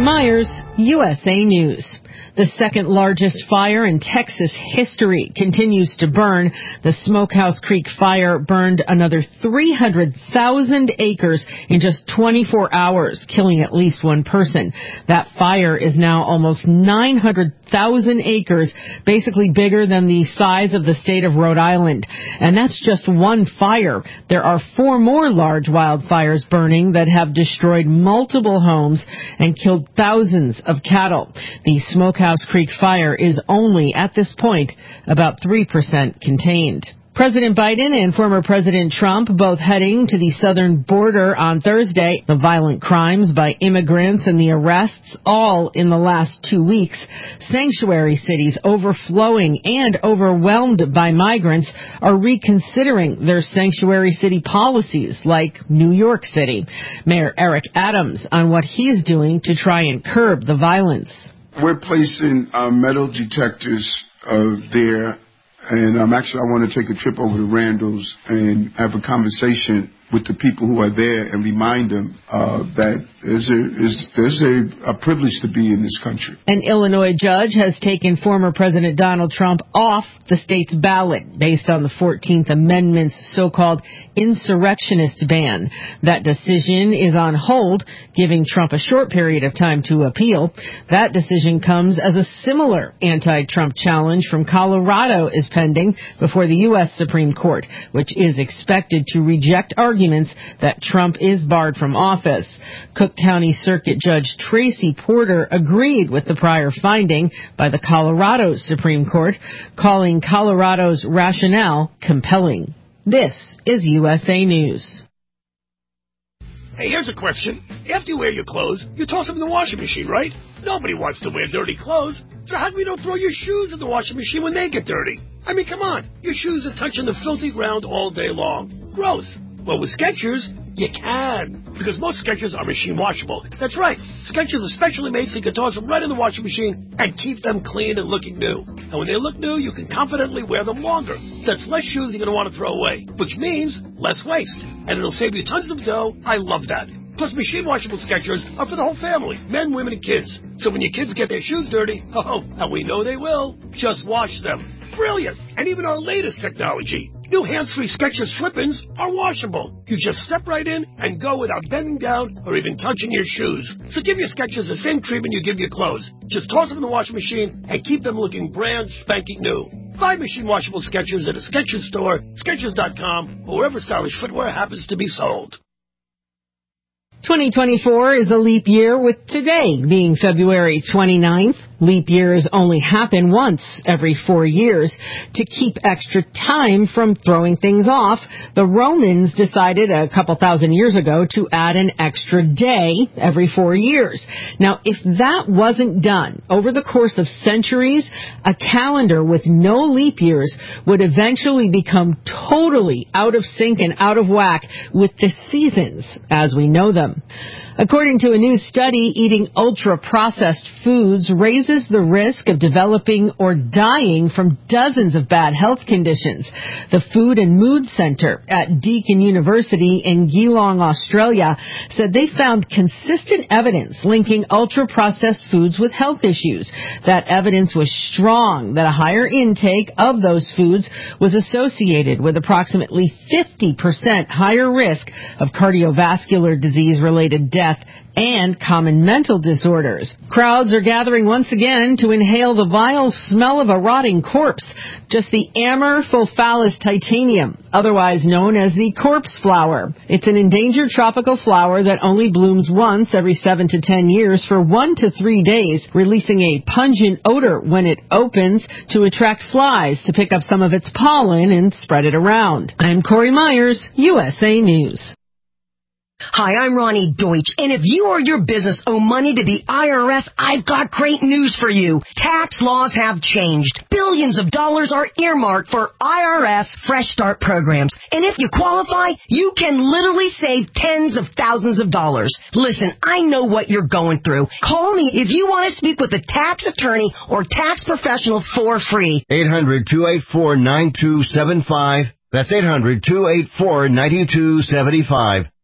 Myers, USA News. The second largest fire in Texas history continues to burn. The Smokehouse Creek fire burned another 300,000 acres in just 24 hours, killing at least one person. That fire is now almost 900,000 acres, basically bigger than the size of the state of Rhode Island. And that's just one fire. There are 4 more large wildfires burning that have destroyed multiple homes and killed thousands of cattle. The Smokehouse Creek fire is only, at this point, about 3% contained. President Biden and former President Trump both heading to the southern border on Thursday. The violent crimes by immigrants and the arrests, all in the last 2 weeks. Sanctuary cities overflowing and overwhelmed by migrants are reconsidering their sanctuary city policies, like New York City. Mayor Eric Adams on what he's doing to try and curb the violence. We're placing metal detectors there, and I want to take a trip over to Randall's and have a conversation with the people who are there and remind them that there's a privilege to be in this country. An Illinois judge has taken former President Donald Trump off the state's ballot based on the 14th Amendment's so-called insurrectionist ban. That decision is on hold, giving Trump a short period of time to appeal. That decision comes as a similar anti-Trump challenge from Colorado is pending before the U.S. Supreme Court, which is expected to reject arguments that Trump is barred from office. Cook County Circuit Judge Tracy Porter agreed with the prior finding by the Colorado Supreme Court, calling Colorado's rationale compelling. This is USA News. Hey, here's a question. After you wear your clothes, you toss them in the washing machine, right? Nobody wants to wear dirty clothes. So how come you don't throw your shoes in the washing machine when they get dirty? I mean, come on. Your shoes are touching the filthy ground all day long. Gross. Well, with Skechers, you can, because most Skechers are machine washable. That's right. Skechers are specially made so you can toss them right in the washing machine and keep them clean and looking new. And when they look new, you can confidently wear them longer. That's less shoes you're going to want to throw away, which means less waste. And it'll save you tons of dough. I love that. Plus, machine washable Skechers are for the whole family, men, women, and kids. So when your kids get their shoes dirty, and we know they will, just wash them. Brilliant! And even our latest technology, new hands-free Skechers slip-ins are washable. You just step right in and go without bending down or even touching your shoes. So give your Skechers the same treatment you give your clothes. Just toss them in the washing machine and keep them looking brand spanking new. Find machine washable Skechers at a Skechers store, Skechers.com, or wherever stylish footwear happens to be sold. 2024 is a leap year, with today being February 29th. Leap years only happen once every 4 years. To keep extra time from throwing things off, the Romans decided a couple thousand years ago to add an extra day every 4 years. Now, if that wasn't done over the course of centuries, a calendar with no leap years would eventually become totally out of sync and out of whack with the seasons as we know them. According to a new study, eating ultra-processed foods raises the risk of developing or dying from dozens of bad health conditions. The Food and Mood Center at Deakin University in Geelong, Australia, said they found consistent evidence linking ultra-processed foods with health issues. That evidence was strong that a higher intake of those foods was associated with approximately 50% higher risk of cardiovascular disease-related death and common mental disorders. Crowds are gathering once again to inhale the vile smell of a rotting corpse, just the Amorphophallus titanium, otherwise known as the corpse flower. It's an endangered tropical flower that only blooms once every 7 to 10 years for 1 to 3 days, releasing a pungent odor when it opens to attract flies to pick up some of its pollen and spread it around. I'm Corey Myers, USA News. Hi, I'm Ronnie Deutsch, and if you or your business owe money to the IRS, I've got great news for you. Tax laws have changed. Billions of dollars are earmarked for IRS Fresh Start programs, and if you qualify, you can literally save tens of thousands of dollars. Listen, I know what you're going through. Call me if you want to speak with a tax attorney or tax professional for free. 800-284-9275. That's 800-284-9275.